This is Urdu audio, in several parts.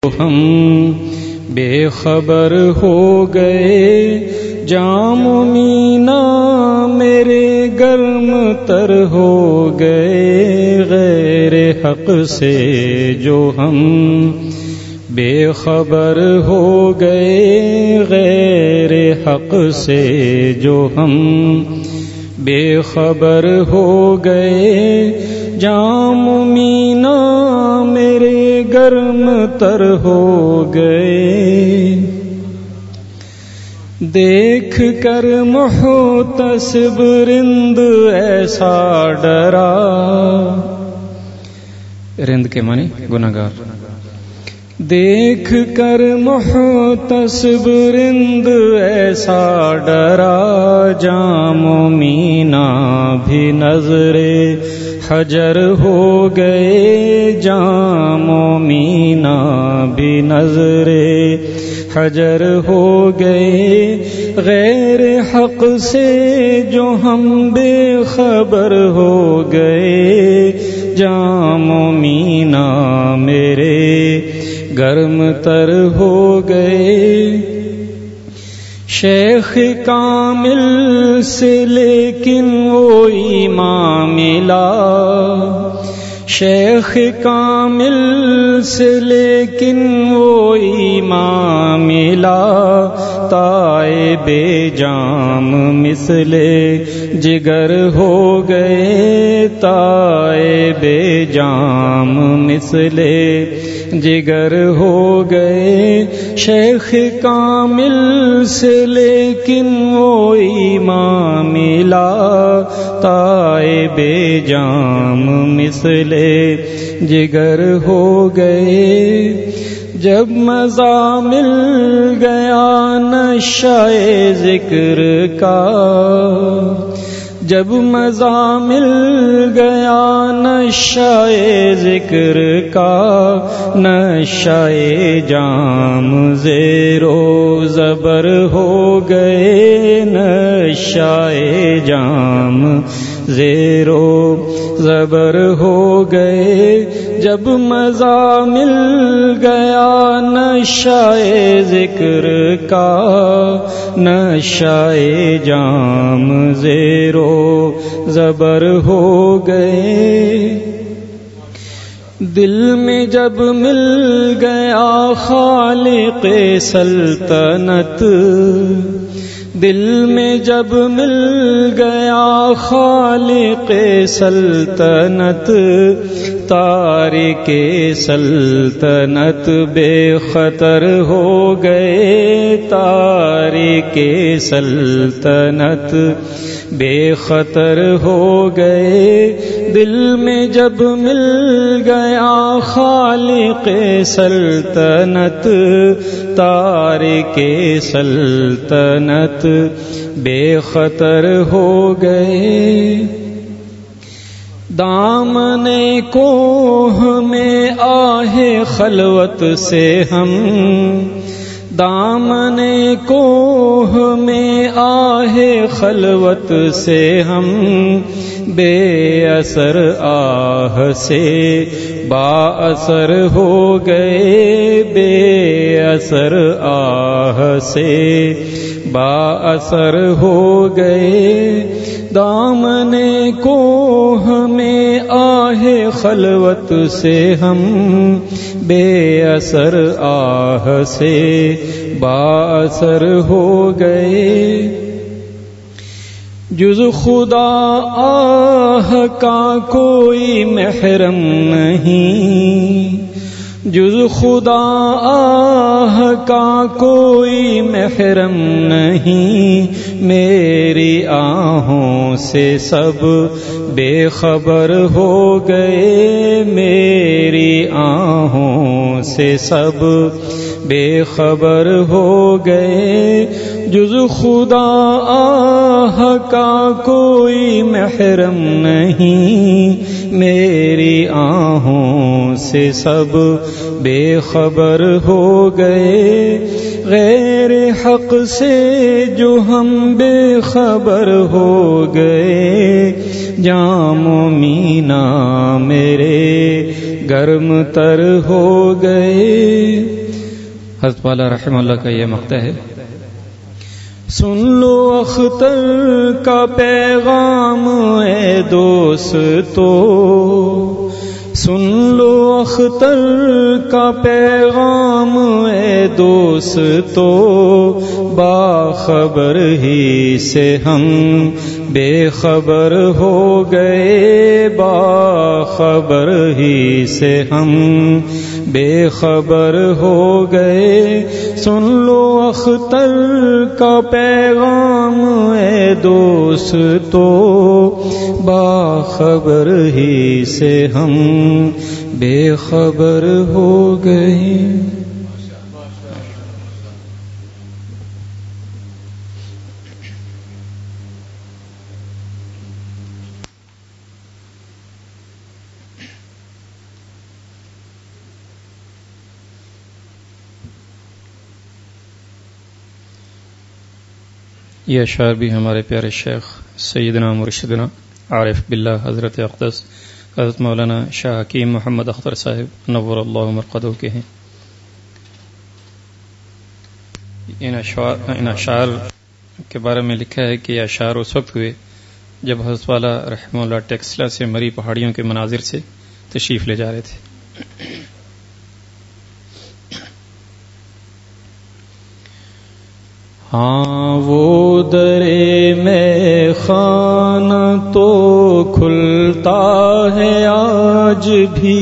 ہم بے خبر ہو گئے، جام مینا میرے گرم تر ہو گئے، غیر حق سے جو ہم بے خبر ہو گئے، غیر حق سے جو ہم بے خبر ہو گئے، جام مینا میرے گرم تر ہو گئے۔ دیکھ کر محتسب رند ایسا ڈرا، رند کے معنی گناہگار، دیکھ کر محتسب رند ایسا ڈرا، جام و مینا بھی نظر حجر ہو گئے، جام و مینا بھی نظر حجر ہو گئے، غیر حق سے جو ہم بے خبر ہو گئے، جام و مینا میرے گرم تر ہو گئے۔ شیخ کامل سے لیکن وہ ایمان ملا، شیخ کامل سے لیکن وہ ایمان ملا، تائب جام مثل جگر ہو گئے، تائب جام مثل جگر ہو گئے، شیخ کامل سے لیکن وہ ایمان ملا، تائب جام مثل جگر ہو گئے۔ جب مزہ مل گیا نشہ ذکر کا، جب مزہ مل گیا نشہ ذکر کا، نشہ جام زیر و زبر ہو گئے، نشہ جام زیر و زبر ہو گئے۔ جب مزہ مل گیا نشہ ذکر کا، نشہ جام زیر و زبر ہو گئے۔ دل میں جب مل گیا خالق سلطنت، دل میں جب مل گیا خالق سلطنت، تارک سلطنت بے خطر ہو گئے، تارک سلطنت بے خطر ہو گئے۔ دل میں جب مل گیا خالق سلطنت، تارک سلطنت بے خطر ہو گئے۔ دامن کوہ میں آہ خلوت سے ہم، دامن کوہ میں آہ خلوت سے ہم، بے اثر آہ سے با اثر ہو گئے، بے اثر آہ سے با اثر ہو گئے۔ دامن کوہ میں آہ خلوت سے ہم، بے اثر آہ سے با اثر ہو گئے۔ جز خدا آہ کا کوئی محرم نہیں، جز خدا آہ کا کوئی محرم نہیں، میری آہوں سے سب بے خبر ہو گئے، میری آہوں سے سب بے خبر ہو گئے۔ جز خدا آہ کا کوئی محرم نہیں، میری آہوں سے سب بے خبر ہو گئے، غیر حق سے جو ہم بے خبر ہو گئے، جام و مینا میرے گرم تر ہو گئے۔ حضرت والا رحمہ اللہ کا یہ مقطع ہے۔ سن لو اختر کا پیغام اے دوستو، سن لو اختر کا پیغام اے دوستو، باخبر ہی سے ہم بے خبر ہو گئے، باخبر ہی سے ہم بے خبر ہو گئے۔ سن لو اختر کا پیغام اے دوستو، باخبر ہی سے ہم بے خبر ہو گئے۔ یہ اشعار بھی ہمارے پیارے شیخ سیدنا مرشدنا عارف باللہ حضرت اقدس حضرت مولانا شاہ حکیم محمد اختر صاحب نور اللہ مرقدہ کے ہیں۔ ان اشعار کے بارے میں لکھا ہے کہ یہ اشعار اس وقت ہوئے جب حضرت والا رحمہ اللہ ٹیکسلا سے مری پہاڑیوں کے مناظر سے تشریف لے جا رہے تھے۔ ہاں وہ درے میں خانہ تو کھلتا ہے آج بھی،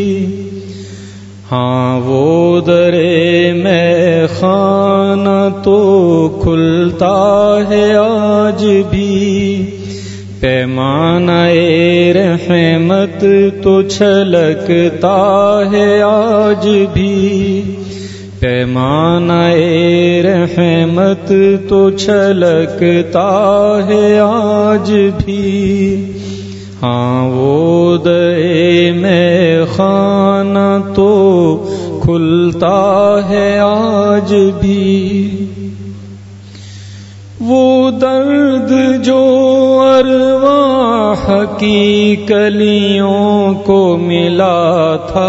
ہاں وہ درے میں خانہ تو کھلتا ہے آج بھی، پیمانہ رحمت تو چھلکتا ہے آج بھی، پیمانہ رحمت تو چھلکتا ہے آج بھی، ہاں وہ دے میں خانہ تو کھلتا ہے آج بھی۔ وہ درد جو ارواح کی کلیوں کو ملا تھا،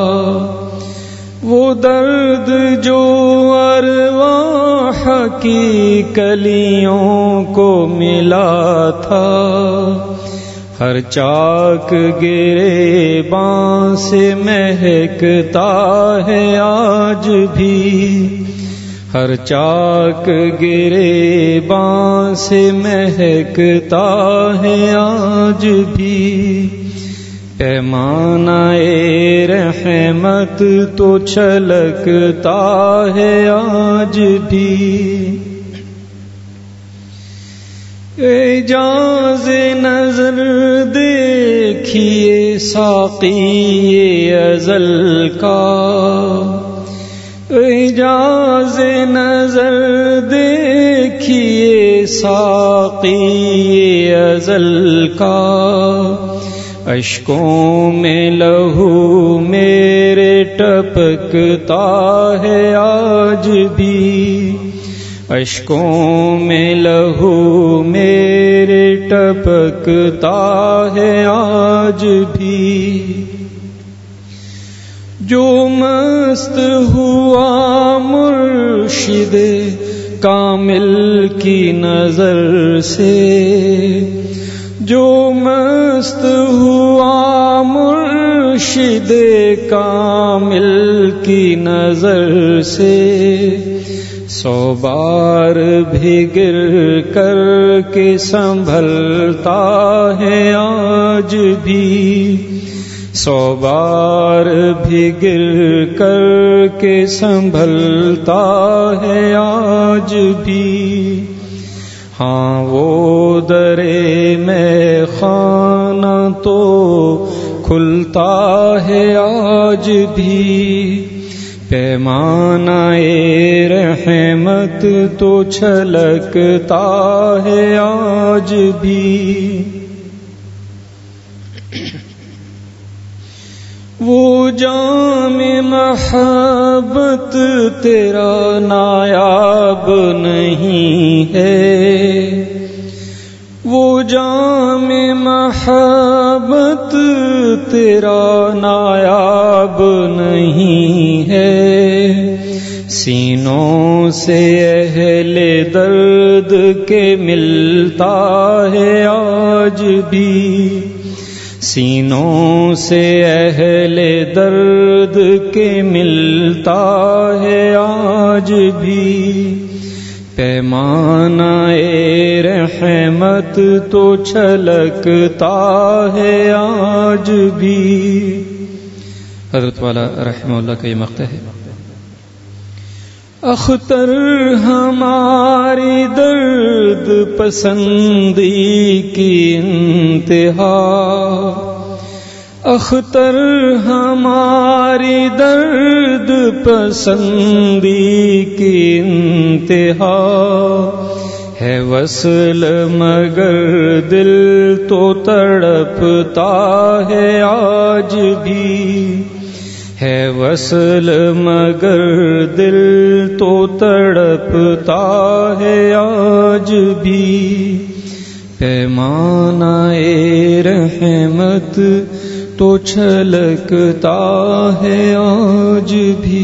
وہ درد جو ارواح کی کلیوں کو ملا تھا، ہر چاک گرے باں سے مہکتا ہے آج بھی، ہر چاک گرے باں سے مہکتا ہے آج بھی، پیمانہ رحمت تو چھلکتا ہے آج بھی۔ اعجاز نظر دیکھیے ساقی ازل کا، اعجاز نظر دیکھیے ساقی ازل کا، اشکوں میں لہو میرے ٹپکتا ہے آج بھی، اشکوں میں لہو میرے ٹپکتا ہے آج بھی، جو مست ہوا مرشد کامل کی نظر سے، جو مست ہوا مرشد کامل کی نظر سے، 100 بار بھی گر کر کے سنبھلتا ہے آج بھی، 100 بار بھی گر کر کے سنبھلتا ہے آج بھی، ہاں وہ درے میں خانہ تو کھلتا ہے آج بھی، پیمانہ رحمت تو چھلکتا ہے آج بھی، وہ جام محبت تیرا نایاب نہیں ہے، وہ جام محبت تیرا نایاب نہیں ہے، سینوں سے اہل درد کے ملتا ہے آج بھی، سینوں سے اہل درد کے ملتا ہے آج بھی، پیمانہ رحمت تو چھلکتا ہے آج بھی۔ حضرت والا رحمہ اللہ کا یہ مقطع ہے۔ اختر ہماری درد پسندی کی انتہا، اختر ہماری درد پسندی کی انتہا، ہے وصل مگر دل تو تڑپتا ہے آج بھی، ہے وصل مگر دل تو تڑپتا ہے آج بھی، پیمانہ رحمت تو چھلکتا ہے آج بھی۔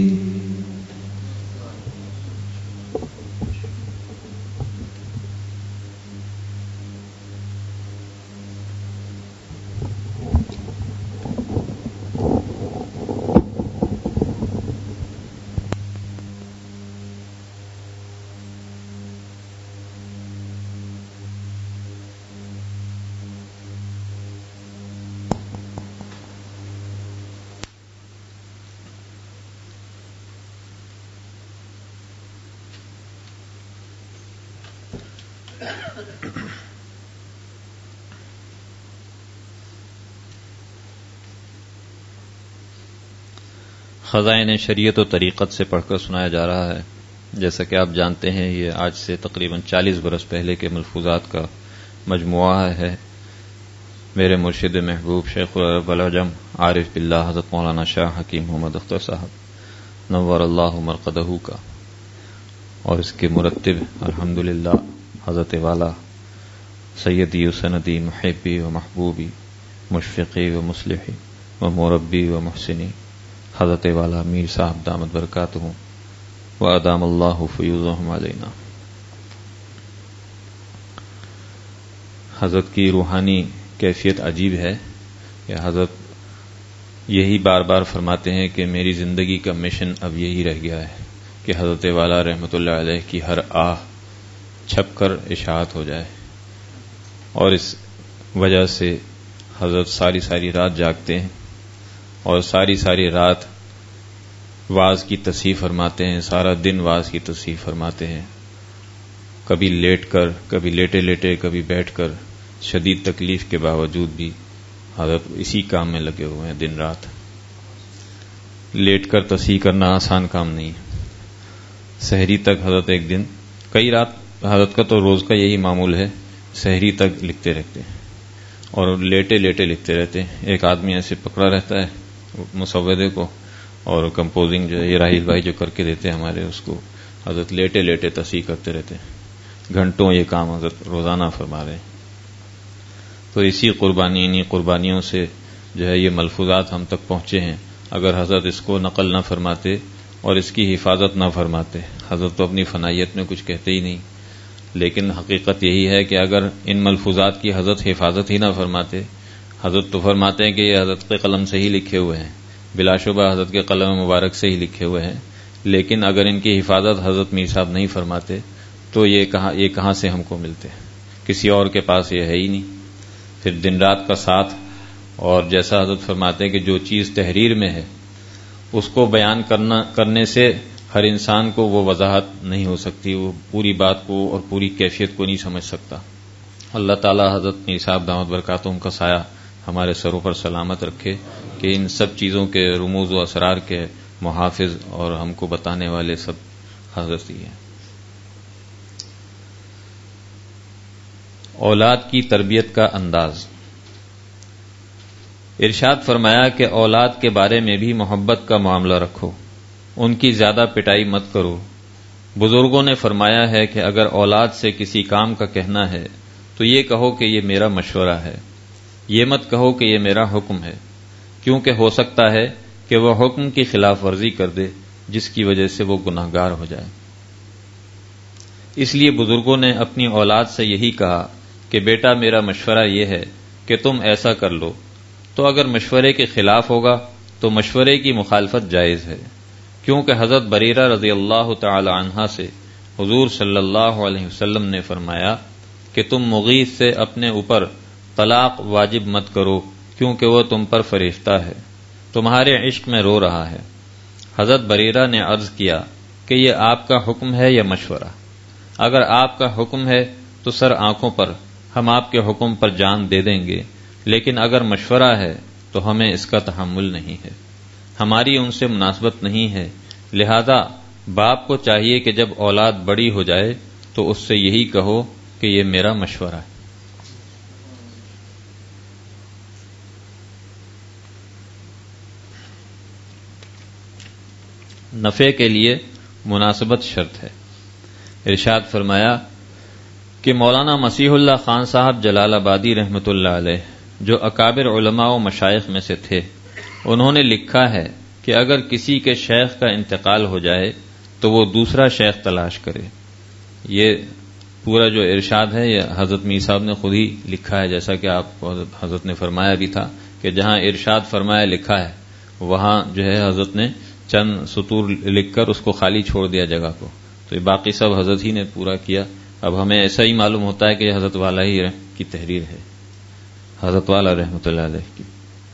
خزائن شریعت و طریقت سے پڑھ کر سنایا جا رہا ہے۔ جیسا کہ آپ جانتے ہیں یہ آج سے تقریباً 40 برس پہلے کے ملفوظات کا مجموعہ ہے۔ میرے مرشد محبوب شیخ العرب والعجم عارف باللہ حضرت مولانا شاہ حکیم محمد اختر صاحب نور اللہ مرقدہ کا، اور اس کے مرتب الحمدللہ حضرت والا سیدی و سندی محبی و محبوبی مشفقی و مصلحی و مربی و محسنی حضرت والا میر صاحب دامت برکاتہ و ادام اللہ فیوزہم علینا۔ حضرت کی روحانی کیفیت عجیب ہے کہ حضرت یہی بار بار فرماتے ہیں کہ میری زندگی کا مشن اب یہی رہ گیا ہے کہ حضرت والا رحمۃ اللہ علیہ کی ہر آہ چھپ کر اشاعت ہو جائے، اور اس وجہ سے حضرت ساری رات جاگتے ہیں اور ساری رات واعظ کی تصحیح فرماتے ہیں، سارا دن واعظ کی تصحیح فرماتے ہیں، کبھی لیٹ کر، کبھی لیٹے لیٹے، کبھی بیٹھ کر، شدید تکلیف کے باوجود بھی حضرت اسی کام میں لگے ہوئے ہیں دن رات۔ لیٹ کر تصحیح کرنا آسان کام نہیں، سحری تک حضرت ایک دن، کئی رات حضرت کا تو روز کا یہی معمول ہے، سحری تک لکھتے رہتے ہیں اور لیٹے لیٹے لکھتے رہتے ہیں۔ ایک آدمی ایسے پکڑا رہتا ہے مسودے کو، اور کمپوزنگ جو ہے راہیل بھائی جو کر کے دیتے ہیں ہمارے، اس کو حضرت لیٹے لیٹے تصحیح کرتے رہتے ہیں، گھنٹوں یہ کام حضرت روزانہ فرما رہے ہیں۔ تو اسی انہی قربانیوں سے جو ہے یہ ملفوظات ہم تک پہنچے ہیں۔ اگر حضرت اس کو نقل نہ فرماتے اور اس کی حفاظت نہ فرماتے، حضرت تو اپنی فنائیت میں کچھ کہتے ہی نہیں، لیکن حقیقت یہی ہے کہ اگر ان ملفوظات کی حضرت حفاظت ہی نہ فرماتے، حضرت تو فرماتے ہیں کہ یہ حضرت کے قلم سے ہی لکھے ہوئے ہیں، بلا شبہ حضرت کے قلم مبارک سے ہی لکھے ہوئے ہیں، لیکن اگر ان کی حفاظت حضرت میر صاحب نہیں فرماتے تو یہ کہاں سے ہم کو ملتے، کسی اور کے پاس یہ ہے ہی نہیں۔ پھر دن رات کا ساتھ، اور جیسا حضرت فرماتے ہیں کہ جو چیز تحریر میں ہے اس کو بیان کرنے سے ہر انسان کو وہ وضاحت نہیں ہو سکتی، وہ پوری بات کو اور پوری کیفیت کو نہیں سمجھ سکتا۔ اللہ تعالی حضرت میر صاحب دامت برکاتہم کا سایہ ہمارے سروں پر سلامت رکھے کہ ان سب چیزوں کے رموز و اسرار کے محافظ اور ہم کو بتانے والے سب حضرت ہی ہیں۔ اولاد کی تربیت کا انداز۔ ارشاد فرمایا کہ اولاد کے بارے میں بھی محبت کا معاملہ رکھو، ان کی زیادہ پٹائی مت کرو۔ بزرگوں نے فرمایا ہے کہ اگر اولاد سے کسی کام کا کہنا ہے تو یہ کہو کہ یہ میرا مشورہ ہے، یہ مت کہو کہ یہ میرا حکم ہے، کیونکہ ہو سکتا ہے کہ وہ حکم کی خلاف ورزی کر دے جس کی وجہ سے وہ گناہگار ہو جائے۔ اس لیے بزرگوں نے اپنی اولاد سے یہی کہا کہ بیٹا میرا مشورہ یہ ہے کہ تم ایسا کر لو، تو اگر مشورے کے خلاف ہوگا تو مشورے کی مخالفت جائز ہے، کیونکہ حضرت بریرہ رضی اللہ تعالی عنہا سے حضور صلی اللہ علیہ وسلم نے فرمایا کہ تم مغیث سے اپنے اوپر طلاق واجب مت کرو، کیونکہ وہ تم پر فریفتہ ہے، تمہارے عشق میں رو رہا ہے۔ حضرت بریرہ نے عرض کیا کہ یہ آپ کا حکم ہے یا مشورہ؟ اگر آپ کا حکم ہے تو سر آنکھوں پر ہم آپ کے حکم پر جان دے دیں گے، لیکن اگر مشورہ ہے تو ہمیں اس کا تحمل نہیں ہے، ہماری ان سے مناسبت نہیں ہے، لہذا باپ کو چاہیے کہ جب اولاد بڑی ہو جائے تو اس سے یہی کہو کہ یہ میرا مشورہ ہے۔ نفع کے لیے مناسبت شرط ہے۔ ارشاد فرمایا کہ مولانا مسیح اللہ خان صاحب جلال آبادی رحمۃ اللہ علیہ جو اکابر علماء و مشائخ میں سے تھے، انہوں نے لکھا ہے کہ اگر کسی کے شیخ کا انتقال ہو جائے تو وہ دوسرا شیخ تلاش کرے۔ یہ پورا جو ارشاد ہے یہ حضرت میر صاحب نے خود ہی لکھا ہے، جیسا کہ آپ کو حضرت نے فرمایا بھی تھا کہ جہاں ارشاد فرمایا لکھا ہے وہاں جو ہے حضرت نے چند سطور لکھ کر اس کو خالی چھوڑ دیا جگہ کو، تو یہ باقی سب حضرت ہی نے پورا کیا۔ اب ہمیں ایسا ہی معلوم ہوتا ہے کہ یہ حضرت والا ہی کی تحریر ہے، حضرت والا رحمۃ اللہ علیہ کی۔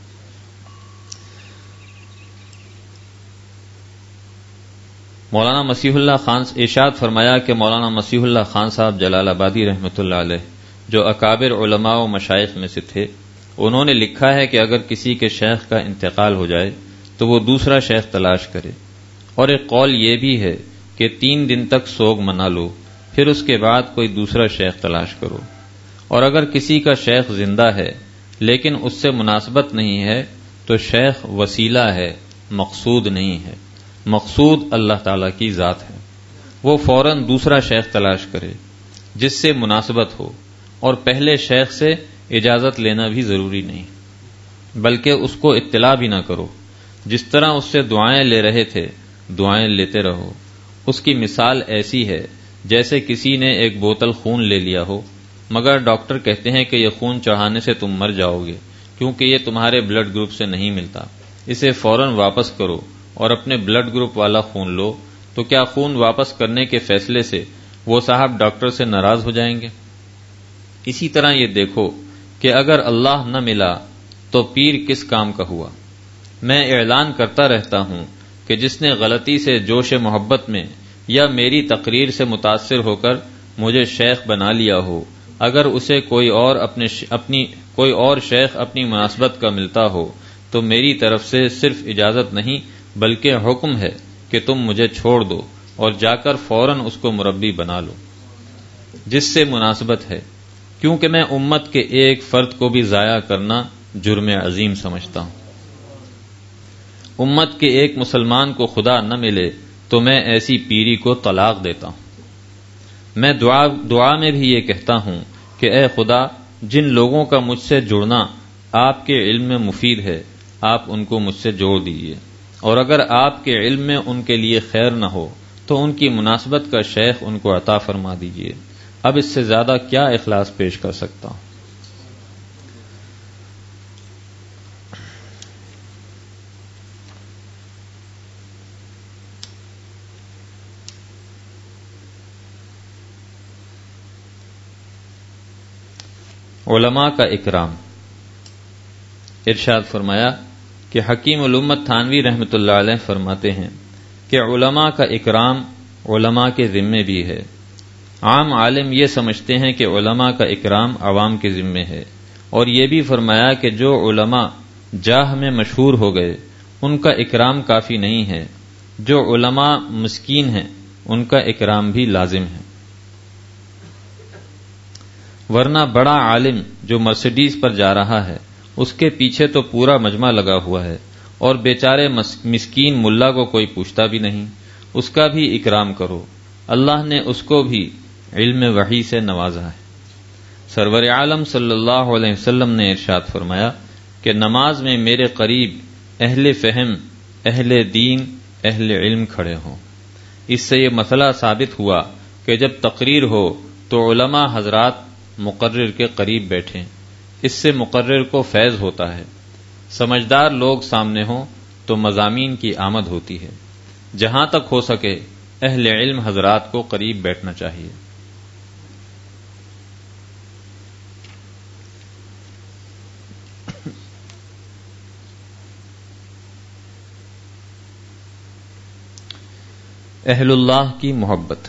مولانا مسیح اللہ خان ارشاد فرمایا کہ مولانا مسیح اللہ خان صاحب جلال آبادی رحمۃ اللہ علیہ جو اکابر علماء و مشائخ میں سے تھے، انہوں نے لکھا ہے کہ اگر کسی کے شیخ کا انتقال ہو جائے تو وہ دوسرا شیخ تلاش کرے، اور ایک قول یہ بھی ہے کہ 3 دن تک سوگ منا لو، پھر اس کے بعد کوئی دوسرا شیخ تلاش کرو، اور اگر کسی کا شیخ زندہ ہے لیکن اس سے مناسبت نہیں ہے تو شیخ وسیلہ ہے، مقصود نہیں ہے، مقصود اللہ تعالی کی ذات ہے، وہ فوراً دوسرا شیخ تلاش کرے جس سے مناسبت ہو، اور پہلے شیخ سے اجازت لینا بھی ضروری نہیں، بلکہ اس کو اطلاع بھی نہ کرو، جس طرح اس سے دعائیں لے رہے تھے دعائیں لیتے رہو۔ اس کی مثال ایسی ہے جیسے کسی نے ایک بوتل خون لے لیا ہو، مگر ڈاکٹر کہتے ہیں کہ یہ خون چڑھانے سے تم مر جاؤ گے کیونکہ یہ تمہارے بلڈ گروپ سے نہیں ملتا، اسے فوراً واپس کرو اور اپنے بلڈ گروپ والا خون لو، تو کیا خون واپس کرنے کے فیصلے سے وہ صاحب ڈاکٹر سے ناراض ہو جائیں گے؟ اسی طرح یہ دیکھو کہ اگر اللہ نہ ملا تو پیر کس کام کا ہوا؟ میں اعلان کرتا رہتا ہوں کہ جس نے غلطی سے جوش محبت میں یا میری تقریر سے متاثر ہو کر مجھے شیخ بنا لیا ہو، اگر اسے کوئی اور شیخ اپنی مناسبت کا ملتا ہو تو میری طرف سے صرف اجازت نہیں بلکہ حکم ہے کہ تم مجھے چھوڑ دو اور جا کر فوراً اس کو مربی بنا لو جس سے مناسبت ہے، کیونکہ میں امت کے ایک فرد کو بھی ضائع کرنا جرم عظیم سمجھتا ہوں۔ امت کے ایک مسلمان کو خدا نہ ملے تو میں ایسی پیری کو طلاق دیتا ہوں۔ میں دعا میں بھی یہ کہتا ہوں کہ اے خدا، جن لوگوں کا مجھ سے جڑنا آپ کے علم میں مفید ہے آپ ان کو مجھ سے جوڑ دیجیے، اور اگر آپ کے علم میں ان کے لیے خیر نہ ہو تو ان کی مناسبت کا شیخ ان کو عطا فرما دیجیے۔ اب اس سے زیادہ کیا اخلاص پیش کر سکتا ہوں؟ علماء کا اکرام۔ ارشاد فرمایا کہ حکیم الامت تھانوی رحمۃ اللہ علیہ فرماتے ہیں کہ علماء کا اکرام علماء کے ذمے بھی ہے۔ عام عالم یہ سمجھتے ہیں کہ علماء کا اکرام عوام کے ذمے ہے، اور یہ بھی فرمایا کہ جو علماء جاہ میں مشہور ہو گئے ان کا اکرام کافی نہیں ہے، جو علماء مسکین ہیں ان کا اکرام بھی لازم ہے، ورنہ بڑا عالم جو مرسیڈیز پر جا رہا ہے اس کے پیچھے تو پورا مجمع لگا ہوا ہے، اور بیچارے مسکین ملا کو کوئی پوچھتا بھی نہیں، اس کا بھی اکرام کرو، اللہ نے اس کو بھی علم وحی سے نوازا ہے۔ سرور عالم صلی اللہ علیہ وسلم نے ارشاد فرمایا کہ نماز میں میرے قریب اہل فہم، اہل دین، اہل علم کھڑے ہوں۔ اس سے یہ مسئلہ ثابت ہوا کہ جب تقریر ہو تو علماء حضرات مقرر کے قریب بیٹھیں، اس سے مقرر کو فیض ہوتا ہے، سمجھدار لوگ سامنے ہوں تو مضامین کی آمد ہوتی ہے۔ جہاں تک ہو سکے اہل علم حضرات کو قریب بیٹھنا چاہیے۔ اہل اللہ کی محبت۔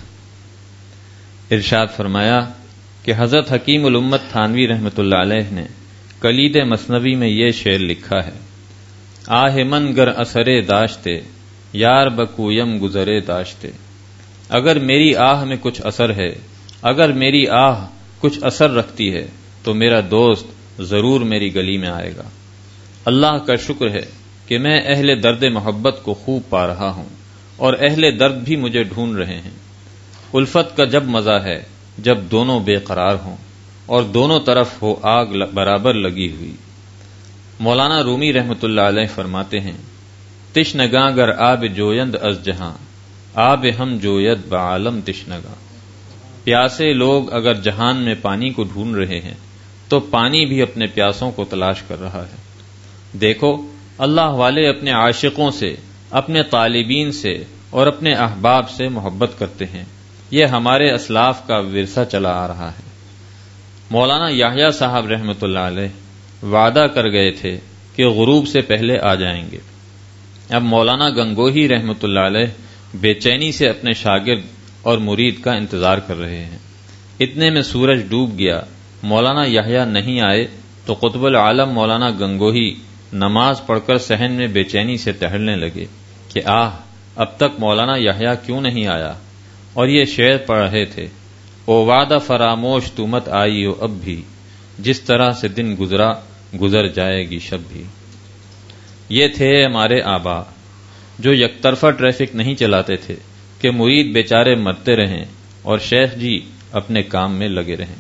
ارشاد فرمایا کہ حضرت حکیم الامت تھانوی رحمۃ اللہ علیہ نے کلید مثنوی میں یہ شعر لکھا ہے: آہ من گر اثرے داشتے، یار بکویم گزرے داشتے۔ اگر میری آہ میں کچھ اثر ہے، اگر میری آہ کچھ اثر رکھتی ہے تو میرا دوست ضرور میری گلی میں آئے گا۔ اللہ کا شکر ہے کہ میں اہل درد محبت کو خوب پا رہا ہوں، اور اہل درد بھی مجھے ڈھونڈ رہے ہیں۔ الفت کا جب مزہ ہے جب دونوں بے قرار ہوں اور دونوں طرف ہو آگ برابر لگی ہوئی۔ مولانا رومی رحمۃ اللہ علیہ فرماتے ہیں: تشنگاں گر آب جویند از جہاں، آب ہم جوید بعالم تشنگاں۔ پیاسے لوگ اگر جہان میں پانی کو ڈھونڈ رہے ہیں تو پانی بھی اپنے پیاسوں کو تلاش کر رہا ہے۔ دیکھو، اللہ والے اپنے عاشقوں سے، اپنے طالبین سے اور اپنے احباب سے محبت کرتے ہیں۔ یہ ہمارے اسلاف کا ورثہ چلا آ رہا ہے۔ مولانا یحییٰ صاحب رحمۃ اللہ علیہ وعدہ کر گئے تھے کہ غروب سے پہلے آ جائیں گے۔ اب مولانا گنگوہی رحمۃ اللہ علیہ بے چینی سے اپنے شاگرد اور مرید کا انتظار کر رہے ہیں۔ اتنے میں سورج ڈوب گیا، مولانا یحییٰ نہیں آئے تو قطب العالم مولانا گنگوہی نماز پڑھ کر صحن میں بے چینی سے ٹہلنے لگے کہ اب تک مولانا یحییٰ کیوں نہیں آیا، اور یہ شعر پڑھ رہے تھے: او وعدہ فراموش تو مت آئی ہو اب بھی، جس طرح سے دن گزرا گزر جائے گی شب بھی۔ یہ تھے ہمارے آبا جو یک طرفہ ٹریفک نہیں چلاتے تھے کہ مرید بیچارے مرتے رہیں اور شیخ جی اپنے کام میں لگے رہیں۔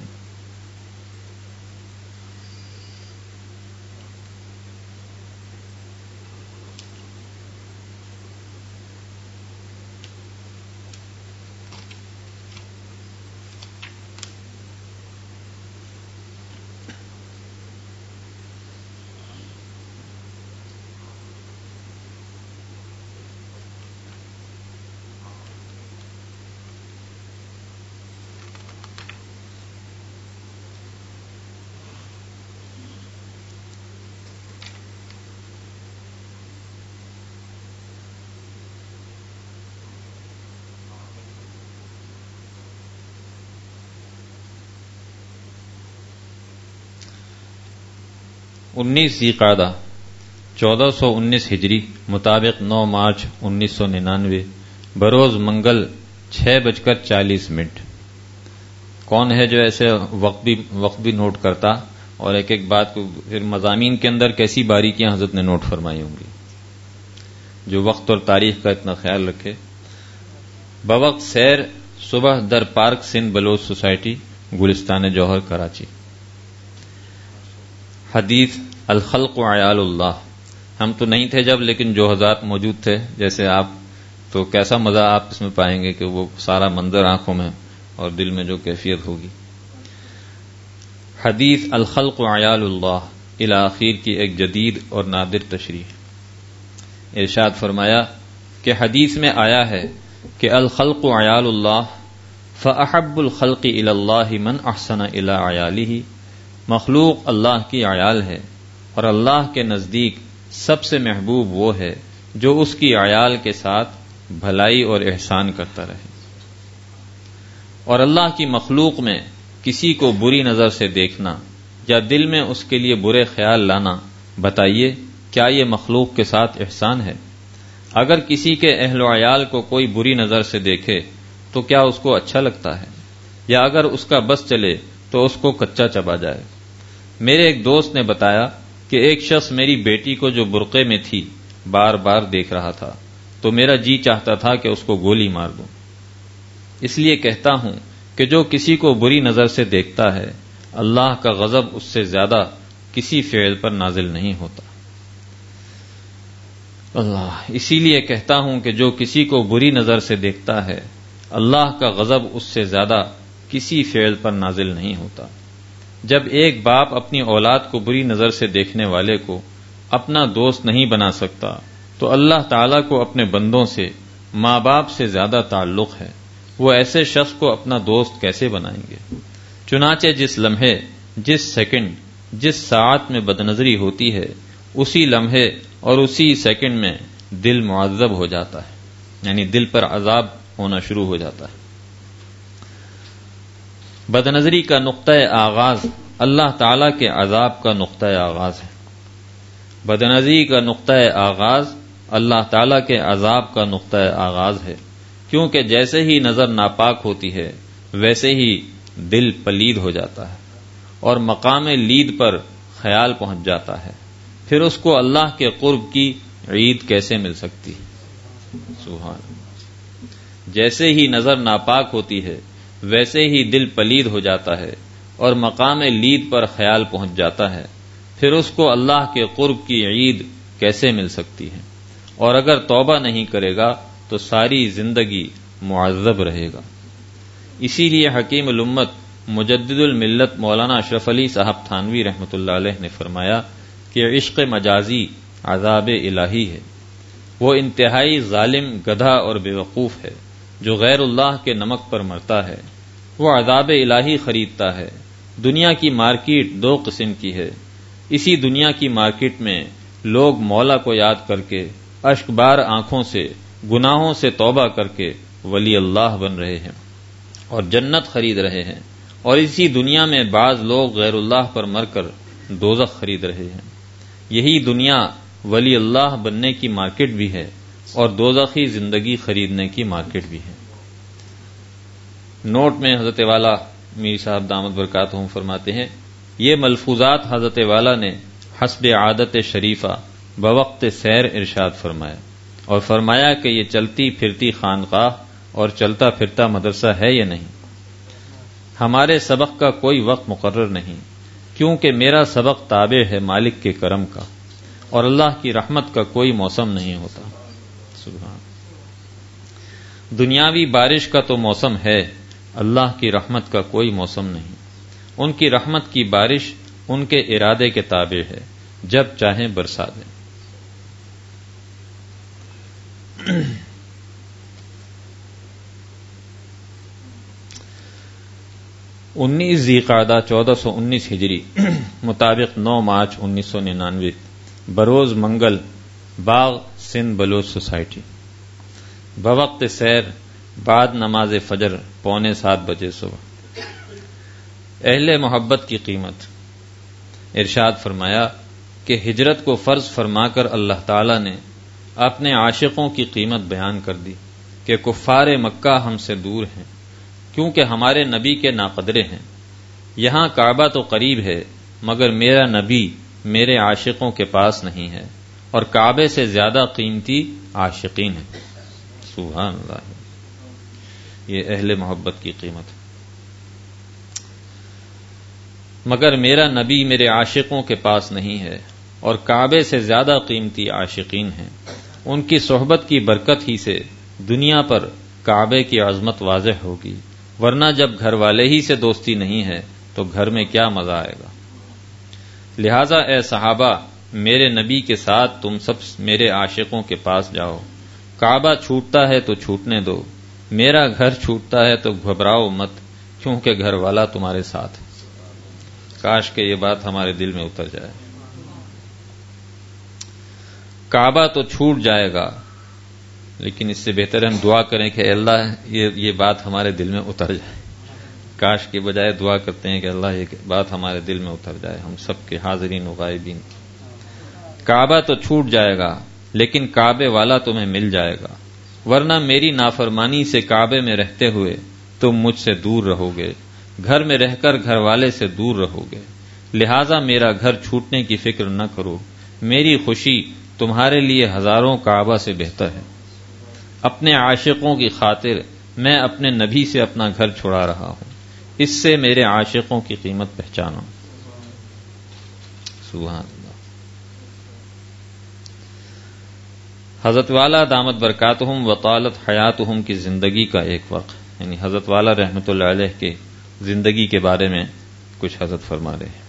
ذی قعدہ 1419 ہجری مطابق 9 مارچ 1999 بروز منگل 6:40۔ کون ہے جو ایسے وقت بھی نوٹ کرتا اور ایک ایک بات کو پھر مضامین کے اندر کیسی باریکیاں حضرت نے نوٹ فرمائی ہوں گی، جو وقت اور تاریخ کا اتنا خیال رکھے۔ بوقت سیر صبح در پارک سندھ بلوچ سوسائٹی، گلستان جوہر، کراچی۔ حدیث الخلق عیال اللہ۔ ہم تو نہیں تھے جب، لیکن جو حضرات موجود تھے جیسے آپ، تو کیسا مزہ آپ اس میں پائیں گے کہ وہ سارا منظر آنکھوں میں اور دل میں جو کیفیت ہوگی۔ حدیث الخلق عیال اللہ الی آخر کی ایک جدید اور نادر تشریح۔ ارشاد فرمایا کہ حدیث میں آیا ہے کہ الخلق عیال اللہ فاحب الخلق الی اللہ من احسن الی عیالہ۔ مخلوق اللہ کی عیال ہے اور اللہ کے نزدیک سب سے محبوب وہ ہے جو اس کی عیال کے ساتھ بھلائی اور احسان کرتا رہے۔ اور اللہ کی مخلوق میں کسی کو بری نظر سے دیکھنا یا دل میں اس کے لیے برے خیال لانا، بتائیے کیا یہ مخلوق کے ساتھ احسان ہے؟ اگر کسی کے اہل و عیال کو کوئی بری نظر سے دیکھے تو کیا اس کو اچھا لگتا ہے؟ یا اگر اس کا بس چلے تو اس کو کچا چبا جائے؟ میرے ایک دوست نے بتایا کہ ایک شخص میری بیٹی کو جو برقعے میں تھی بار بار دیکھ رہا تھا تو میرا جی چاہتا تھا کہ اس کو گولی مار دوں۔ اس لیے کہتا ہوں کہ جو کسی کو بری نظر سے دیکھتا ہے اللہ کا غضب اس سے زیادہ کسی فعل پر نازل نہیں ہوتا۔ اسی لیے کہتا ہوں کہ جو کسی کو بری نظر سے دیکھتا ہے اللہ کا غضب اس سے زیادہ کسی فعل پر نازل نہیں ہوتا۔ جب ایک باپ اپنی اولاد کو بری نظر سے دیکھنے والے کو اپنا دوست نہیں بنا سکتا تو اللہ تعالیٰ کو اپنے بندوں سے ماں باپ سے زیادہ تعلق ہے، وہ ایسے شخص کو اپنا دوست کیسے بنائیں گے؟ چنانچہ جس لمحے، جس سیکنڈ، جس ساعت میں بدنظری ہوتی ہے اسی لمحے اور اسی سیکنڈ میں دل معذب ہو جاتا ہے، یعنی دل پر عذاب ہونا شروع ہو جاتا ہے۔ بدنظری کا نقطۂ آغاز اللہ تعالیٰ کے عذاب کا نقطۂ آغاز ہے۔ بدنظری کا نقطۂ آغاز اللہ تعالیٰ کے عذاب کا نقطۂ آغاز ہے، کیونکہ جیسے ہی نظر ناپاک ہوتی ہے ویسے ہی دل پلید ہو جاتا ہے اور مقام لید پر خیال پہنچ جاتا ہے، پھر اس کو اللہ کے قرب کی عید کیسے مل سکتی؟ سبحان اللہ۔ جیسے ہی نظر ناپاک ہوتی ہے ویسے ہی دل پلید ہو جاتا ہے اور مقام لید پر خیال پہنچ جاتا ہے، پھر اس کو اللہ کے قرب کی عید کیسے مل سکتی ہے؟ اور اگر توبہ نہیں کرے گا تو ساری زندگی معذب رہے گا۔ اسی لیے حکیم الامت مجدد الملت مولانا اشرف علی صاحب تھانوی رحمۃ اللہ علیہ نے فرمایا کہ عشق مجازی عذاب الہی ہے، وہ انتہائی ظالم، گدھا اور بیوقوف ہے جو غیر اللہ کے نمک پر مرتا ہے، وہ عذاب الہی خریدتا ہے۔ دنیا کی مارکیٹ دو قسم کی ہے، اسی دنیا کی مارکیٹ میں لوگ مولا کو یاد کر کے اشک بار آنکھوں سے گناہوں سے توبہ کر کے ولی اللہ بن رہے ہیں اور جنت خرید رہے ہیں، اور اسی دنیا میں بعض لوگ غیر اللہ پر مر کر دوزخ خرید رہے ہیں۔ یہی دنیا ولی اللہ بننے کی مارکیٹ بھی ہے اور دوزخی زندگی خریدنے کی مارکیٹ بھی ہے۔ نوٹ میں حضرت والا میر صاحب دامت برکاتہم فرماتے ہیں، یہ ملفوظات حضرت والا نے حسب عادت شریفہ بوقت سیر ارشاد فرمایا، اور فرمایا کہ یہ چلتی پھرتی خانقاہ اور چلتا پھرتا مدرسہ ہے یا نہیں؟ ہمارے سبق کا کوئی وقت مقرر نہیں، کیونکہ میرا سبق تابع ہے مالک کے کرم کا، اور اللہ کی رحمت کا کوئی موسم نہیں ہوتا۔ سبحان۔ دنیاوی بارش کا تو موسم ہے، اللہ کی رحمت کا کوئی موسم نہیں۔ ان کی رحمت کی بارش ان کے ارادے کے تابع ہے، جب چاہیں برسا دیں۔ 19 ذی قعدہ 1419 ہجری مطابق 9 مارچ 1999 بروز منگل، باغ سندھ بلوچ سوسائٹی، بوقت سیر، بعد نماز فجر 6:45 بجے صبح۔ اہل محبت کی قیمت۔ ارشاد فرمایا کہ ہجرت کو فرض فرما کر اللہ تعالی نے اپنے عاشقوں کی قیمت بیان کر دی کہ کفار مکہ ہم سے دور ہیں کیونکہ ہمارے نبی کے ناقدرے ہیں۔ یہاں کعبہ تو قریب ہے مگر میرا نبی میرے عاشقوں کے پاس نہیں ہے، اور کعبے سے زیادہ قیمتی عاشقین ہیں۔ سبحان اللہ۔ یہ اہل محبت کی قیمت۔ مگر میرا نبی میرے عاشقوں کے پاس نہیں ہے اور کعبے سے زیادہ قیمتی عاشقین ہیں۔ ان کی صحبت کی برکت ہی سے دنیا پر کعبے کی عظمت واضح ہوگی، ورنہ جب گھر والے ہی سے دوستی نہیں ہے تو گھر میں کیا مزہ آئے گا؟ لہذا اے صحابہ، میرے نبی کے ساتھ تم سب میرے عاشقوں کے پاس جاؤ۔ کعبہ چھوٹتا ہے تو چھوٹنے دو، میرا گھر چھوٹتا ہے تو گھبراؤ مت، کیونکہ گھر والا تمہارے ساتھ ہے۔ کاش کہ یہ بات ہمارے دل میں اتر جائے۔ کعبہ تو چھوٹ جائے گا، لیکن اس سے بہتر ہم دعا کریں کہ اللہ یہ بات ہمارے دل میں اتر جائے۔ کاش کے بجائے دعا کرتے ہیں کہ اللہ یہ بات ہمارے دل میں اتر جائے، ہم سب کے حاضرین و غائبین۔ کعبہ تو چھوٹ جائے گا لیکن کعبے والا تمہیں مل جائے گا، ورنہ میری نافرمانی سے کعبے میں رہتے ہوئے تم مجھ سے دور رہو گے، گھر میں رہ کر گھر والے سے دور رہو گے، لہذا میرا گھر چھوٹنے کی فکر نہ کرو، میری خوشی تمہارے لیے ہزاروں کعبہ سے بہتر ہے۔ اپنے عاشقوں کی خاطر میں اپنے نبی سے اپنا گھر چھڑا رہا ہوں، اس سے میرے عاشقوں کی قیمت پہچانو۔ سبحان اللہ۔ حضرت والا دامت برکاتہم وطالت حیاتہم کی زندگی کا ایک وقت، یعنی حضرت والا رحمۃ اللہ علیہ کے زندگی کے بارے میں کچھ حضرت فرما رہے ہیں۔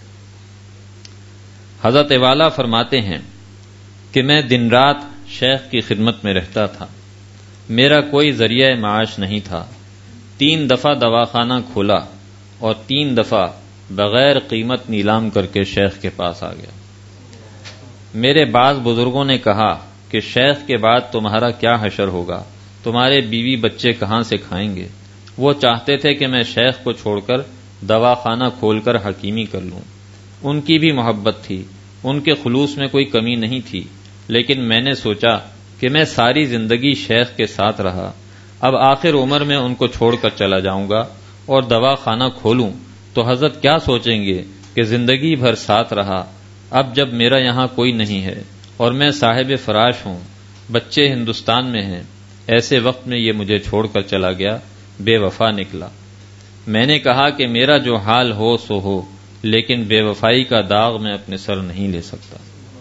حضرت والا فرماتے ہیں کہ میں دن رات شیخ کی خدمت میں رہتا تھا، میرا کوئی ذریعہ معاش نہیں تھا، 3 دفعہ دواخانہ کھولا اور 3 دفعہ بغیر قیمت نیلام کر کے شیخ کے پاس آ گیا۔ میرے بعض بزرگوں نے کہا کہ شیخ کے بعد تمہارا کیا حشر ہوگا، تمہارے بیوی بچے کہاں سے کھائیں گے؟ وہ چاہتے تھے کہ میں شیخ کو چھوڑ کر دواخانہ کھول کر حکیمی کر لوں، ان کی بھی محبت تھی، ان کے خلوص میں کوئی کمی نہیں تھی، لیکن میں نے سوچا کہ میں ساری زندگی شیخ کے ساتھ رہا، اب آخر عمر میں ان کو چھوڑ کر چلا جاؤں گا اور دواخانہ کھولوں تو حضرت کیا سوچیں گے کہ زندگی بھر ساتھ رہا، اب جب میرا یہاں کوئی نہیں ہے اور میں صاحب فراش ہوں، بچے ہندوستان میں ہیں، ایسے وقت میں یہ مجھے چھوڑ کر چلا گیا، بے وفا نکلا۔ میں نے کہا کہ میرا جو حال ہو سو ہو، لیکن بے وفائی کا داغ میں اپنے سر نہیں لے سکتا،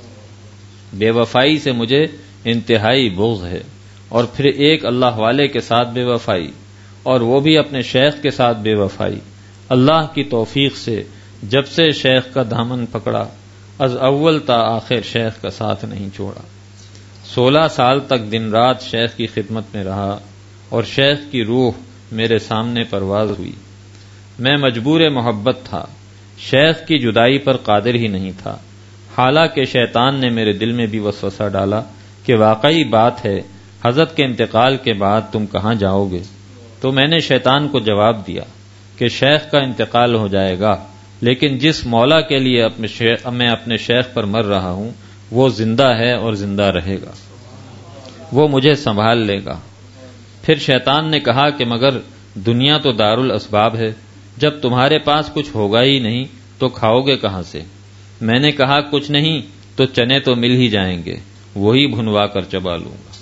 بے وفائی سے مجھے انتہائی بغض ہے، اور پھر ایک اللہ والے کے ساتھ بے وفائی، اور وہ بھی اپنے شیخ کے ساتھ بے وفائی۔ اللہ کی توفیق سے جب سے شیخ کا دامن پکڑا، از اول تا آخر شیخ کا ساتھ نہیں چھوڑا۔ 16 سال تک دن رات شیخ کی خدمت میں رہا اور شیخ کی روح میرے سامنے پرواز ہوئی۔ میں مجبور محبت تھا، شیخ کی جدائی پر قادر ہی نہیں تھا، حالانکہ شیطان نے میرے دل میں بھی وسوسہ ڈالا کہ واقعی بات ہے حضرت کے انتقال کے بعد تم کہاں جاؤ گے؟ تو میں نے شیطان کو جواب دیا کہ شیخ کا انتقال ہو جائے گا، لیکن جس مولا کے لیے میں اپنے شیخ پر مر رہا ہوں وہ زندہ ہے اور زندہ رہے گا، وہ مجھے سنبھال لے گا۔ پھر شیطان نے کہا کہ مگر دنیا تو دار الاسباب ہے، جب تمہارے پاس کچھ ہوگا ہی نہیں تو کھاؤ گے کہاں سے؟ میں نے کہا کچھ نہیں تو چنے تو مل ہی جائیں گے، وہی بھنوا کر چبا لوں گا۔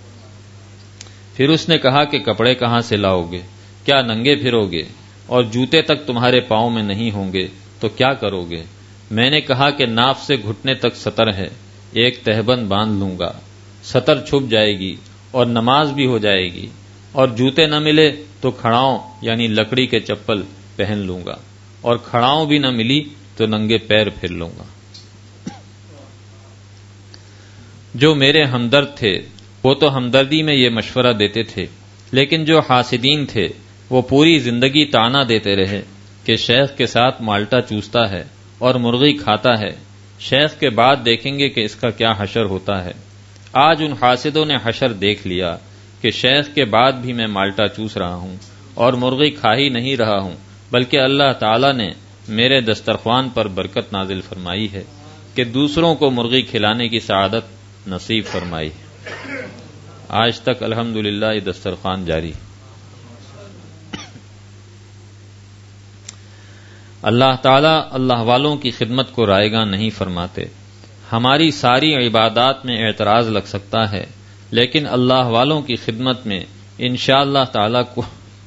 پھر اس نے کہا کہ کپڑے کہاں سے لاؤ گے؟ کیا ننگے پھرو گے؟ اور جوتے تک تمہارے پاؤں میں نہیں ہوں گے تو کیا کرو گے؟ میں نے کہا کہ ناف سے گھٹنے تک سطر ہے، ایک تہبند باندھ لوں گا، سطر چھپ جائے گی اور نماز بھی ہو جائے گی، اور جوتے نہ ملے تو کھڑاؤں یعنی لکڑی کے چپل پہن لوں گا، اور کھڑاؤں بھی نہ ملی تو ننگے پیر پھر لوں گا۔ جو میرے ہمدرد تھے وہ تو ہمدردی میں یہ مشورہ دیتے تھے، لیکن جو حاسدین تھے وہ پوری زندگی طعنہ دیتے رہے کہ شیخ کے ساتھ مالٹا چوستا ہے اور مرغی کھاتا ہے، شیخ کے بعد دیکھیں گے کہ اس کا کیا حشر ہوتا ہے۔ آج ان حاسدوں نے حشر دیکھ لیا کہ شیخ کے بعد بھی میں مالٹا چوس رہا ہوں اور مرغی کھا ہی نہیں رہا ہوں، بلکہ اللہ تعالی نے میرے دسترخوان پر برکت نازل فرمائی ہے کہ دوسروں کو مرغی کھلانے کی سعادت نصیب فرمائی ہے۔ آج تک الحمدللہ یہ دسترخوان جاری۔ اللہ تعالیٰ اللہ والوں کی خدمت کو رائے گاں نہیں فرماتے۔ ہماری ساری عبادات میں اعتراض لگ سکتا ہے، لیکن اللہ والوں کی خدمت میں انشاءاللہ تعالیٰ کو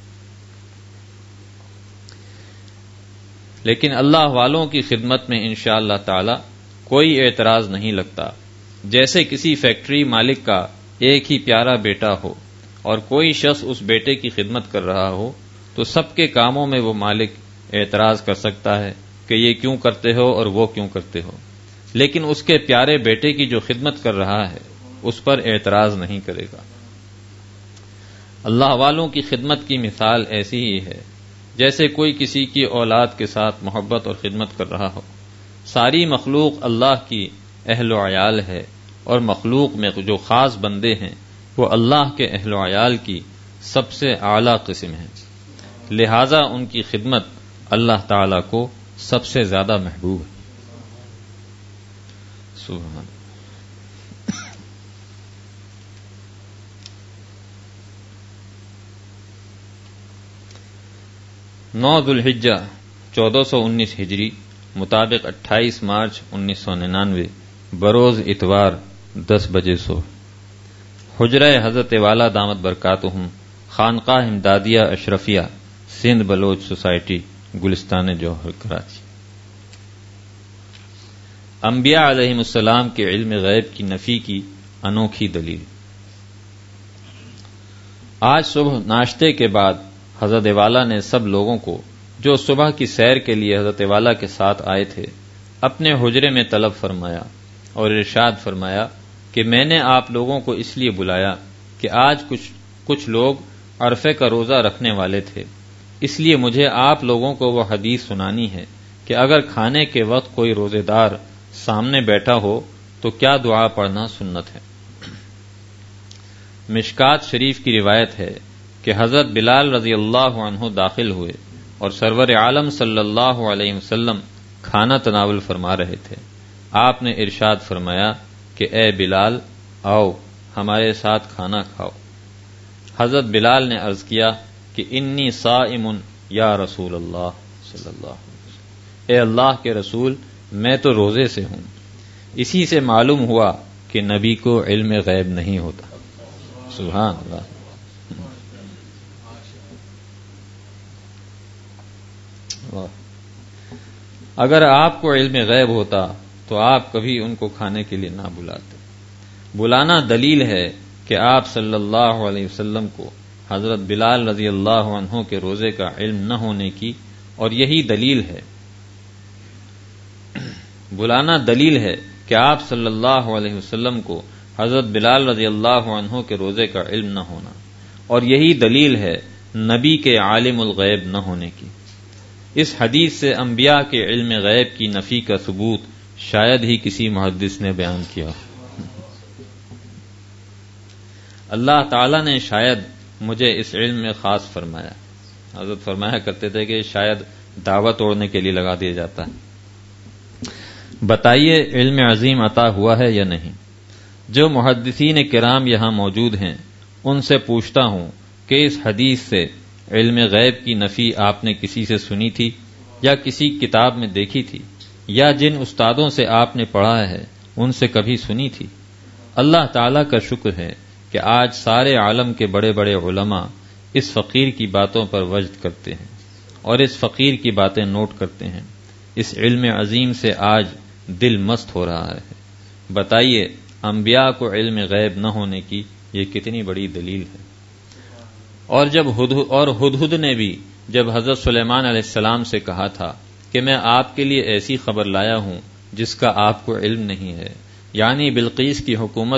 اللہ والوں کی خدمت میں انشاءاللہ تعالیٰ کوئی اعتراض نہیں لگتا۔ جیسے کسی فیکٹری مالک کا ایک ہی پیارا بیٹا ہو اور کوئی شخص اس بیٹے کی خدمت کر رہا ہو تو سب کے کاموں میں وہ مالک اعتراض کر سکتا ہے کہ یہ کیوں کرتے ہو اور وہ کیوں کرتے ہو، لیکن اس کے پیارے بیٹے کی جو خدمت کر رہا ہے اس پر اعتراض نہیں کرے گا۔ اللہ والوں کی خدمت کی مثال ایسی ہی ہے جیسے کوئی کسی کی اولاد کے ساتھ محبت اور خدمت کر رہا ہو۔ ساری مخلوق اللہ کی اہل و عیال ہے، اور مخلوق میں جو خاص بندے ہیں وہ اللہ کے اہل و عیال کی سب سے اعلیٰ قسم ہیں، لہذا ان کی خدمت اللہ تعالی کو سب سے زیادہ محبوب ہے۔ سبحان اللہ۔ 9 ذوالحجہ 1419 ہجری مطابق 28 مارچ 1999 بروز اتوار 10 بجے صبح حجرہ حضرت والا دامت برکاتہم خانقاہ امدادیہ اشرفیہ سندھ بلوچ سوسائٹی گلستان جوہر کراچی۔ انبیاء علیہم السلام کے علم غیب کی نفی کی انوکھی دلیل۔ آج صبح ناشتے کے بعد حضرت والا نے سب لوگوں کو جو صبح کی سیر کے لیے حضرت والا کے ساتھ آئے تھے اپنے حجرے میں طلب فرمایا اور ارشاد فرمایا کہ میں نے آپ لوگوں کو اس لیے بلایا کہ آج کچھ لوگ عرفے کا روزہ رکھنے والے تھے، اس لیے مجھے آپ لوگوں کو وہ حدیث سنانی ہے کہ اگر کھانے کے وقت کوئی روزے دار سامنے بیٹھا ہو تو کیا دعا پڑھنا سنت ہے۔ مشکات شریف کی روایت ہے کہ حضرت بلال رضی اللہ عنہ داخل ہوئے اور سرور عالم صلی اللہ علیہ وسلم کھانا تناول فرما رہے تھے۔ آپ نے ارشاد فرمایا کہ اے بلال آؤ ہمارے ساتھ کھانا کھاؤ۔ حضرت بلال نے عرض کیا کہ انی صائم یا رسول اللہ صلی اللہ علیہ وسلم، اے اللہ کے رسول میں تو روزے سے ہوں۔ اسی سے معلوم ہوا کہ نبی کو علم غیب نہیں ہوتا۔ سبحان اللہ۔ اگر آپ کو علم غیب ہوتا تو آپ کبھی ان کو کھانے کے لیے نہ بلاتے۔ بلانا دلیل ہے کہ آپ صلی اللہ علیہ وسلم کو حضرت بلال رضی اللہ عنہ کے روزے کا علم نہ ہونے کی، اور یہی دلیل ہے بلانا دلیل ہے کہ آپ صلی اللہ علیہ وسلم کو حضرت بلال رضی اللہ عنہ کے روزے کا علم نہ ہونا، اور یہی دلیل ہے نبی کے عالم الغیب نہ ہونے کی۔ اس حدیث سے انبیاء کے علم غیب کی نفی کا ثبوت شاید ہی کسی محدث نے بیان کیا۔ اللہ تعالی نے شاید مجھے اس علم میں خاص فرمایا۔ حضرت فرمایا کرتے تھے کہ شاید دعوت توڑنے کے لیے لگا دیا جاتا ہے۔ بتائیے علم عظیم عطا ہوا ہے یا نہیں؟ جو محدثین کرام یہاں موجود ہیں ان سے پوچھتا ہوں کہ اس حدیث سے علم غیب کی نفی آپ نے کسی سے سنی تھی یا کسی کتاب میں دیکھی تھی، یا جن استادوں سے آپ نے پڑھا ہے ان سے کبھی سنی تھی؟ اللہ تعالیٰ کا شکر ہے کہ آج سارے عالم کے بڑے بڑے علماء اس فقیر کی باتوں پر وجد کرتے ہیں اور اس فقیر کی باتیں نوٹ کرتے ہیں۔ اس علم عظیم سے آج دل مست ہو رہا ہے۔ بتائیے انبیاء کو علم غیب نہ ہونے کی یہ کتنی بڑی دلیل ہے۔ اور ہدہد نے بھی جب حضرت سلیمان علیہ السلام سے کہا تھا کہ میں آپ کے لیے ایسی خبر لایا ہوں جس کا آپ کو علم نہیں ہے، یعنی بلقیس کی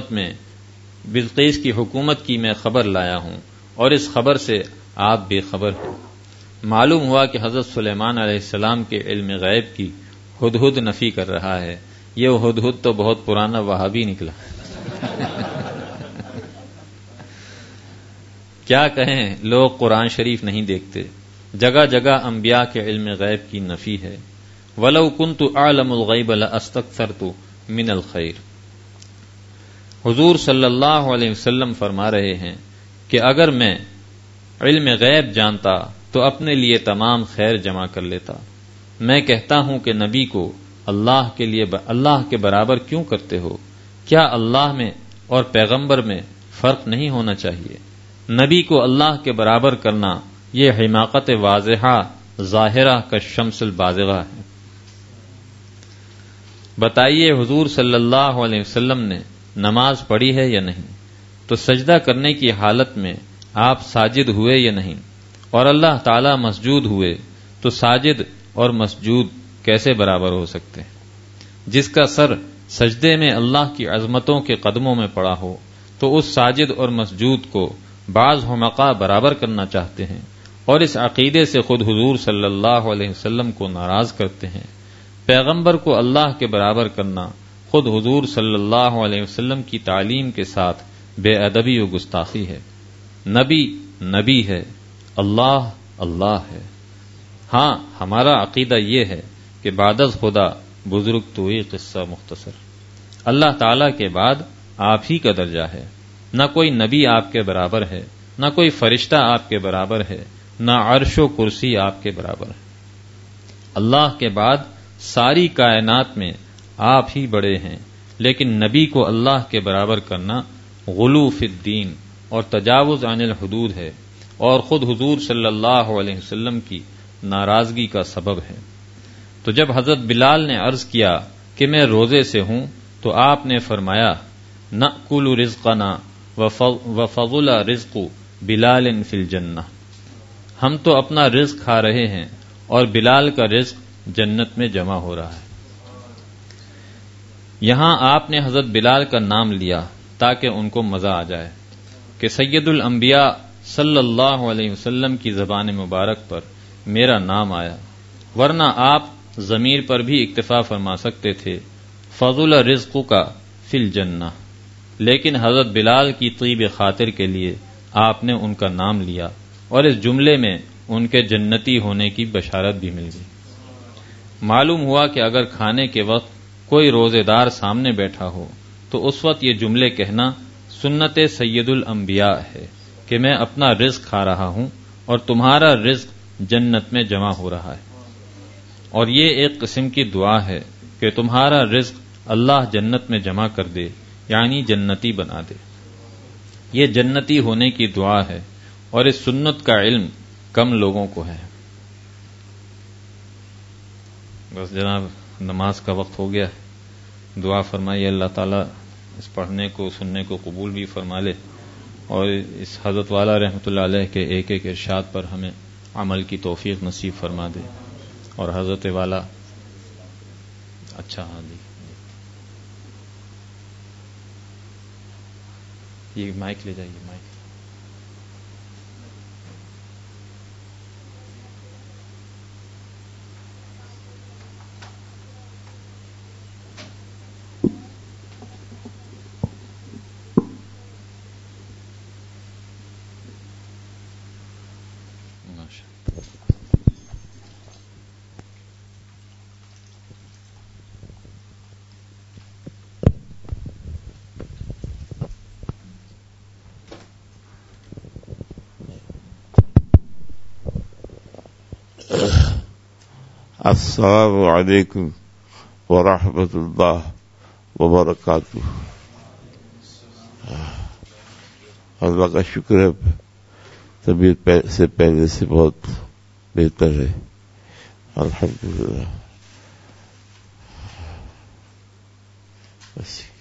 حکومت کی میں خبر لایا ہوں اور اس خبر سے آپ بے خبر ہیں، معلوم ہوا کہ حضرت سلیمان علیہ السلام کے علم غیب کی ہدہد نفی کر رہا ہے۔ یہ ہدہد تو بہت پرانا وہابی نکلا۔ کیا کہیں، لوگ قرآن شریف نہیں دیکھتے، جگہ جگہ انبیاء کے علم غیب کی نفی ہے۔ وَلَوْ كُنْتُ أَعْلَمُ الْغَيْبَ لَأَسْتَكْثَرْتُ مِنَ الْخَيْرِ۔ حضور صلی اللہ علیہ وسلم فرما رہے ہیں کہ اگر میں علم غیب جانتا تو اپنے لیے تمام خیر جمع کر لیتا۔ میں کہتا ہوں کہ نبی کو اللہ کے برابر کیوں کرتے ہو؟ کیا اللہ میں اور پیغمبر میں فرق نہیں ہونا چاہیے؟ نبی کو اللہ کے برابر کرنا یہ حماقت واضحہ ظاہرہ کا شمس البازغہ ہے۔ بتائیے حضور صلی اللہ علیہ وسلم نے نماز پڑھی ہے یا نہیں؟ تو سجدہ کرنے کی حالت میں آپ ساجد ہوئے یا نہیں؟ اور اللہ تعالی مسجود ہوئے تو ساجد اور مسجود کیسے برابر ہو سکتے ہیں؟ جس کا سر سجدے میں اللہ کی عظمتوں کے قدموں میں پڑا ہو تو اس ساجد اور مسجود کو بعض حمقاء برابر کرنا چاہتے ہیں اور اس عقیدے سے خود حضور صلی اللہ علیہ وسلم کو ناراض کرتے ہیں۔ پیغمبر کو اللہ کے برابر کرنا خود حضور صلی اللہ علیہ وسلم کی تعلیم کے ساتھ بے ادبی و گستاخی ہے۔ نبی نبی ہے، اللہ اللہ ہے۔ ہاں ہمارا عقیدہ یہ ہے کہ بعد از خدا بزرگ تو ہی قصہ مختصر، اللہ تعالی کے بعد آپ ہی کا درجہ ہے، نہ کوئی نبی آپ کے برابر ہے، نہ کوئی فرشتہ آپ کے برابر ہے، نہ عرش و کرسی آپ کے برابر ہے۔ اللہ کے بعد ساری کائنات میں آپ ہی بڑے ہیں، لیکن نبی کو اللہ کے برابر کرنا غلو فی الدین اور تجاوز عن الحدود ہے، اور خود حضور صلی اللہ علیہ وسلم کی ناراضگی کا سبب ہے۔ تو جب حضرت بلال نے عرض کیا کہ میں روزے سے ہوں تو آپ نے فرمایا نأکل رزقنا وفضل رزق بلال فی الجنہ، ہم تو اپنا رزق کھا رہے ہیں اور بلال کا رزق جنت میں جمع ہو رہا ہے۔ یہاں آپ نے حضرت بلال کا نام لیا تاکہ ان کو مزہ آ جائے کہ سید الانبیاء صلی اللہ علیہ وسلم کی زبان مبارک پر میرا نام آیا، ورنہ آپ ضمیر پر بھی اکتفا فرما سکتے تھے فضل رزق کا فی الجنہ، لیکن حضرت بلال کی طیب خاطر کے لیے آپ نے ان کا نام لیا، اور اس جملے میں ان کے جنتی ہونے کی بشارت بھی مل گئی۔ معلوم ہوا کہ اگر کھانے کے وقت کوئی روزے دار سامنے بیٹھا ہو تو اس وقت یہ جملے کہنا سنت سید الانبیاء ہے کہ میں اپنا رزق کھا رہا ہوں اور تمہارا رزق جنت میں جمع ہو رہا ہے، اور یہ ایک قسم کی دعا ہے کہ تمہارا رزق اللہ جنت میں جمع کر دے، یعنی جنتی بنا دے۔ یہ جنتی ہونے کی دعا ہے، اور اس سنت کا علم کم لوگوں کو ہے۔ بس جناب نماز کا وقت ہو گیا، دعا فرمائیے اللہ تعالیٰ اس پڑھنے کو سننے کو قبول بھی فرما لے، اور اس حضرت والا رحمۃ اللہ علیہ کے ایک ایک ارشاد پر ہمیں عمل کی توفیق نصیب فرما دے، اور حضرت والا اچھا ہاں جی یہ مائک لے جائیے، مائک السلام علیکم ورحمۃ اللہ وبرکاتہ۔ اللہ کا شکر ہے، طبیعت سے پہلے سے بہت بہتر ہے، الحمدللہ۔ بس